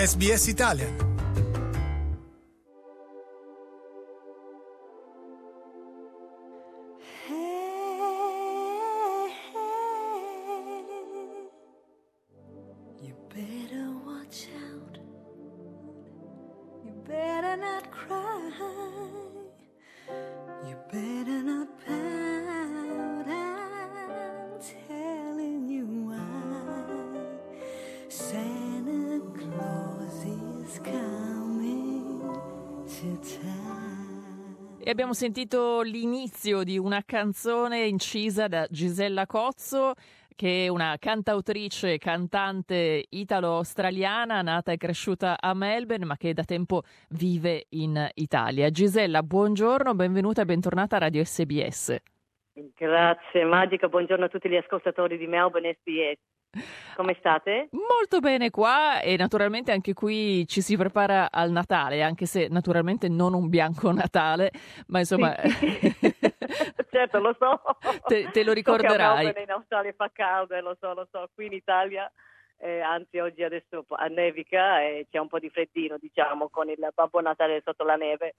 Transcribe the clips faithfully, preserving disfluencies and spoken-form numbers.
S B S Italian. E abbiamo sentito l'inizio di una canzone incisa da Gisella Cozzo, che è una cantautrice, cantante italo-australiana, nata e cresciuta a Melbourne, ma che da tempo vive in Italia. Gisella, buongiorno, benvenuta e bentornata a Radio S B S. Grazie, Magica, buongiorno a tutti gli ascoltatori di Melbourne S B S. Come state? Molto bene qua, e naturalmente anche qui ci si prepara al Natale, anche se naturalmente non un bianco Natale, ma insomma... Sì. Certo, lo so. Te, te lo ricorderai. So che a in Australia fa caldo, e lo so, lo so. Qui in Italia, eh, anzi oggi adesso nevica e c'è un po' di freddino, diciamo, con il Babbo Natale sotto la neve.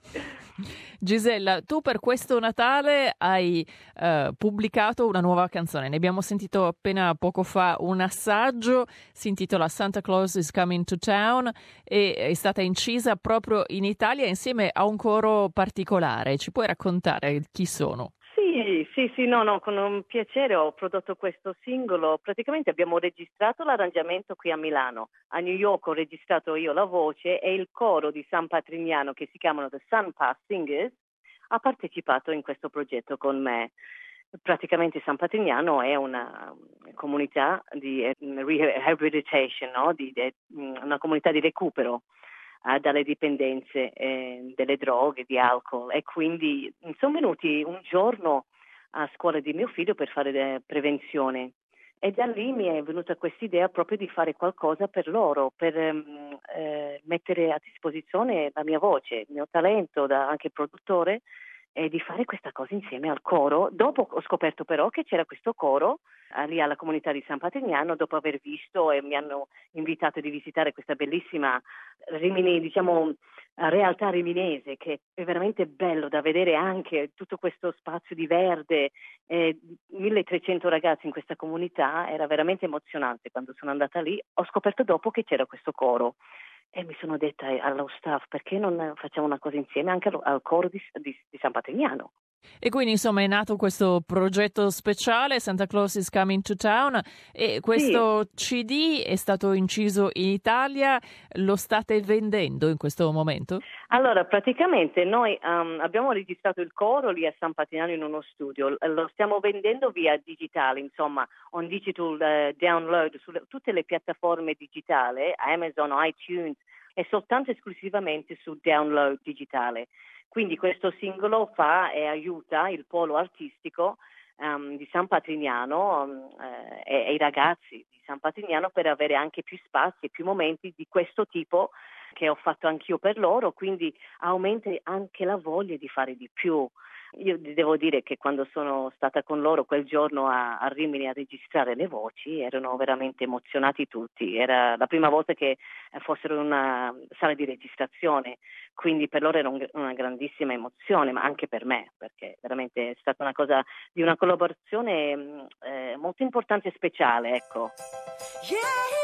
Gisella, tu per questo Natale hai eh, pubblicato una nuova canzone. Ne abbiamo sentito appena poco fa un assaggio, si intitola Santa Claus is Coming to Town e è stata incisa proprio in Italia insieme a un coro particolare. Ci puoi raccontare chi sono? Sì, sì, sì, no, no, con un piacere ho prodotto questo singolo. Praticamente abbiamo registrato l'arrangiamento qui a Milano. A New York ho registrato io la voce e il coro di San Patrignano, che si chiamano The Sun Pass Singers, ha partecipato in questo progetto con me. Praticamente San Patrignano è una comunità di rehabilitation, no? di, di, una comunità di recupero Uh, dalle dipendenze eh, delle droghe, di alcol, e quindi sono venuti un giorno a scuola di mio figlio per fare eh, prevenzione, e da lì mi è venuta questa idea proprio di fare qualcosa per loro, per ehm, eh, mettere a disposizione la mia voce, il mio talento da anche produttore, e di fare questa cosa insieme al coro. Dopo ho scoperto però che c'era questo coro eh, lì alla comunità di San Patrignano, dopo aver visto, e mi hanno invitato di visitare questa bellissima Rimini, diciamo, realtà riminese, che è veramente bello da vedere, anche tutto questo spazio di verde, eh, milletrecento ragazzi in questa comunità. Era veramente emozionante quando sono andata lì. Ho scoperto dopo che c'era questo coro. E mi sono detta allo staff, perché non facciamo una cosa insieme anche al, al coro di, di, di San Patrignano? E quindi insomma è nato questo progetto speciale, Santa Claus is Coming to Town, e questo sì. C D è stato inciso in Italia, lo state vendendo in questo momento? Allora, praticamente noi um, abbiamo registrato il coro lì a San Patrignano in uno studio, lo stiamo vendendo via digitale, insomma, on digital uh, download su tutte le piattaforme digitali, Amazon, iTunes, e soltanto esclusivamente su download digitale. Quindi questo singolo fa e aiuta il polo artistico um, di San Patrignano um, eh, e, e i ragazzi di San Patrignano per avere anche più spazi e più momenti di questo tipo che ho fatto anch'io per loro, quindi aumenta anche la voglia di fare di più. Io devo dire che quando sono stata con loro quel giorno a, a Rimini a registrare le voci, erano veramente emozionati tutti. Era la prima volta che fossero in una sala di registrazione, quindi per loro era un, una grandissima emozione, ma anche per me, perché veramente è stata una cosa di una collaborazione eh, molto importante e speciale, ecco. Yeah,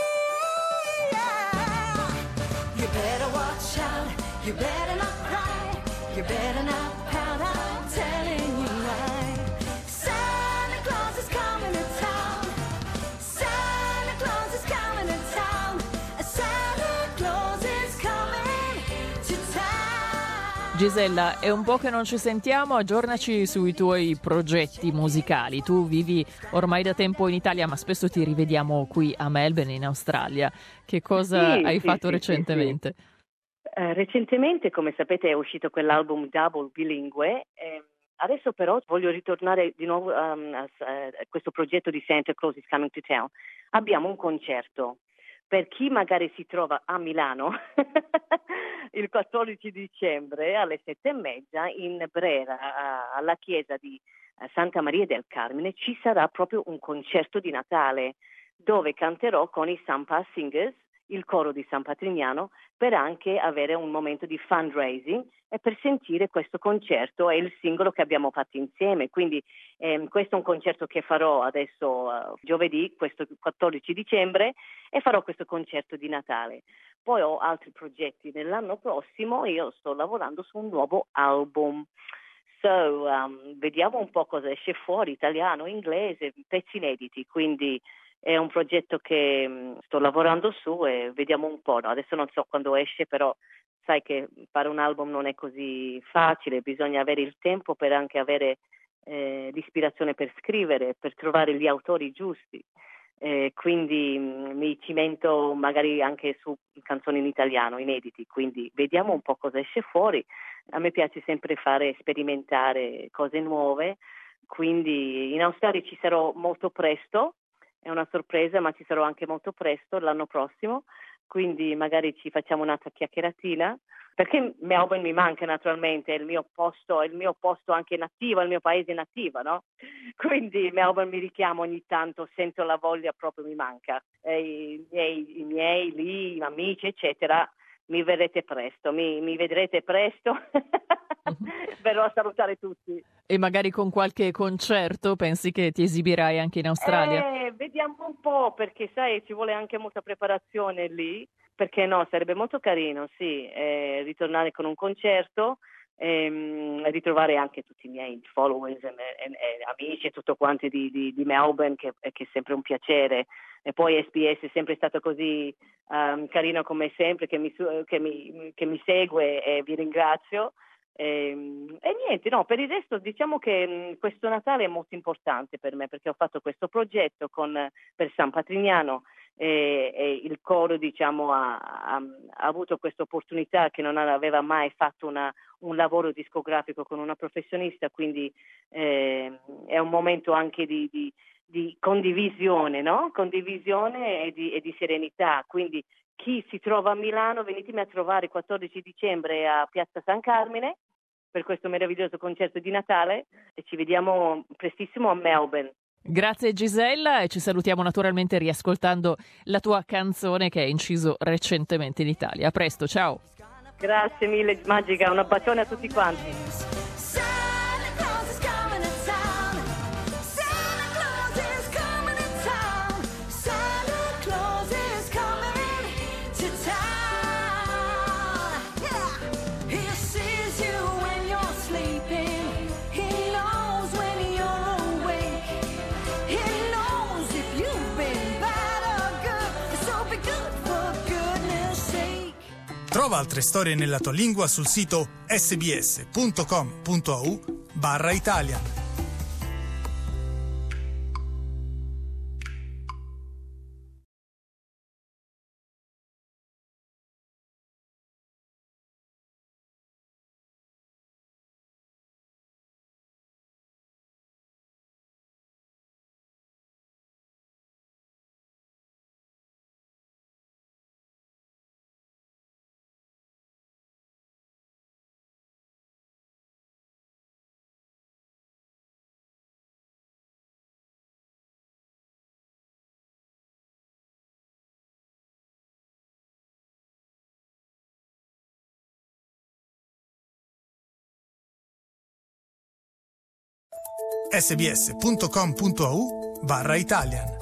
yeah. You better watch out, you better not cry, you better not pout, I'm telling you why. Santa Claus is coming to town, Santa Claus is coming to town, Santa Claus is coming to town. Gisella, è un po' che non ci sentiamo, aggiornaci sui tuoi progetti musicali. Tu vivi ormai da tempo in Italia, ma spesso ti rivediamo qui a Melbourne, in Australia. Che cosa sì, hai sì, fatto sì, recentemente? Sì, sì. Uh, recentemente, come sapete, è uscito quell'album Double bilingue. Eh, adesso però voglio ritornare di nuovo um, a, a questo progetto di Santa Claus is Coming to Town. Abbiamo un concerto per chi magari si trova a Milano il quattordici dicembre alle sette e mezza in Brera, alla chiesa di Santa Maria del Carmine. Ci sarà proprio un concerto di Natale dove canterò con i Sun Pass Singers il coro di San Patrignano, per anche avere un momento di fundraising e per sentire questo concerto e il singolo che abbiamo fatto insieme. Quindi ehm, questo è un concerto che farò adesso uh, giovedì, questo quattordici dicembre, e farò questo concerto di Natale. Poi ho altri progetti nell'anno prossimo, io sto lavorando su un nuovo album. So, um, vediamo un po' cosa esce fuori, italiano, inglese, pezzi inediti, quindi è un progetto che um, sto lavorando su e vediamo un po', no? Adesso non so quando esce, però sai che fare un album non è così facile, bisogna avere il tempo per anche avere eh, l'ispirazione per scrivere, per trovare gli autori giusti. Eh, quindi mh, mi cimento magari anche su canzoni in italiano, inediti, quindi vediamo un po' cosa esce fuori. A me piace sempre fare, sperimentare cose nuove, quindi in Australia ci sarò molto presto, è una sorpresa, ma ci sarò anche molto presto l'anno prossimo, quindi magari ci facciamo un'altra chiacchieratina, perché Melbourne mi manca naturalmente, è il mio posto, è il mio posto anche nativo, è il mio paese nativo, no? Quindi Melbourne mi richiamo ogni tanto, sento la voglia, proprio mi manca. E i, miei, i miei lì, i amici, eccetera, mi vedrete presto, mi, mi vedrete presto, verrò a salutare tutti. E magari con qualche concerto pensi che ti esibirai anche in Australia? Eh, vediamo un po', perché sai, ci vuole anche molta preparazione lì, perché no, sarebbe molto carino, sì, eh, ritornare con un concerto, ehm, ritrovare anche tutti i miei followers e, e, e amici e tutto quanti di, di, di Melbourne, che, che è sempre un piacere. E poi S B S è sempre stato così um, carino come sempre, che mi, che, mi, che mi segue, e vi ringrazio. E, e niente, no, per il resto diciamo che mh, questo Natale è molto importante per me, perché ho fatto questo progetto con, per San Patrignano e, e il coro diciamo ha, ha, ha avuto questa opportunità che non aveva mai fatto una, un lavoro discografico con una professionista, quindi eh, è un momento anche di, di, di condivisione, no? Condivisione e di, e di serenità, quindi chi si trova a Milano venitemi a trovare il quattordici dicembre a Piazza San Carmine per questo meraviglioso concerto di Natale e ci vediamo prestissimo a Melbourne. Grazie Gisella, e ci salutiamo naturalmente riascoltando la tua canzone che hai inciso recentemente in Italia. A presto, ciao! Grazie mille Magica, un bacione a tutti quanti. Trova altre storie nella tua lingua sul sito sbs.com.au barra Italian. sbs.com.au barra Italian